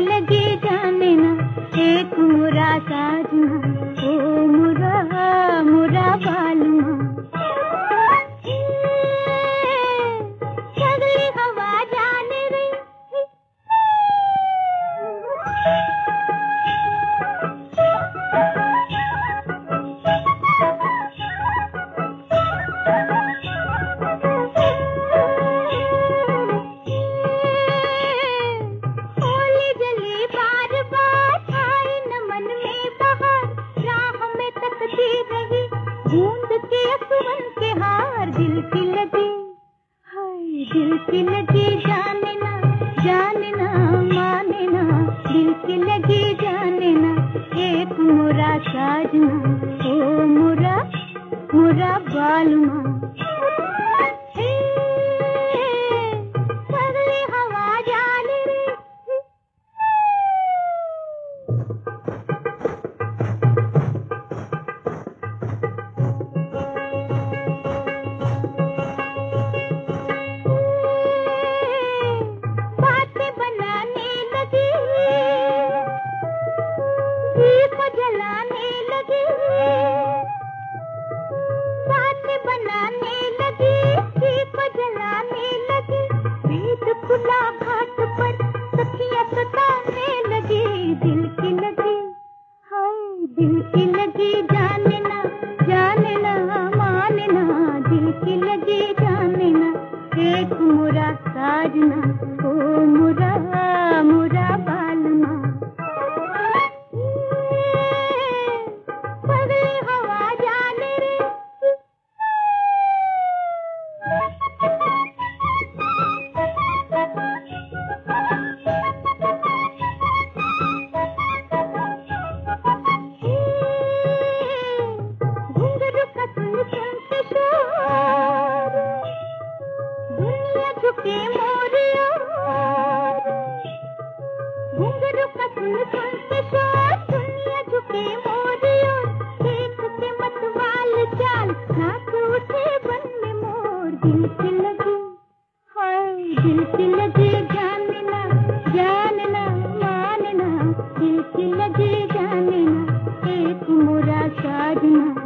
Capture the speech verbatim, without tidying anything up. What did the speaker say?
लगी जाने ना, एक मुरा साजना, ओ मुरा मुरा बालमा। सगली हवा जाने रही, होली जली बार बार आए न मन में बहार, राह में तकती रही बूंद के असुवन के हार। दिल की लगी, हाय दिल की लगी जाने ना, जाने ना माने ना, दिल की लगी जाने ना, एक मुरा साजना, ओ मुरा मुरा बालमा। हे, सगली हवा जाने रे, बातें बनाने लगी, दीप जलाने लगी, बातें बनाने लगी, दीप जलाने लगी। भेद खुला घाट पर सखियां सताने लगी। दिल की लगी, हाय दिल की लगी जाने ना, जाने ना माने ना, दिल की लगी जाने ना, एक मुरा साजना, ओ मुरा मुरा बालमा। सगली हवा जाने रे, घुंघरू का सुन सुन के शोर, दुनिया झुके मोरी ओर। घुंघरू का सुन सुन के शोर, दुनिया झुके मोरी ओर। देख के मतवाल चाल, नाच उठे बन में मोर। दिल की लगी, हाय दिल की लगी जाने ना, जाने ना माने ना, दिल की लगी जाने ना, एक मुरा साजना।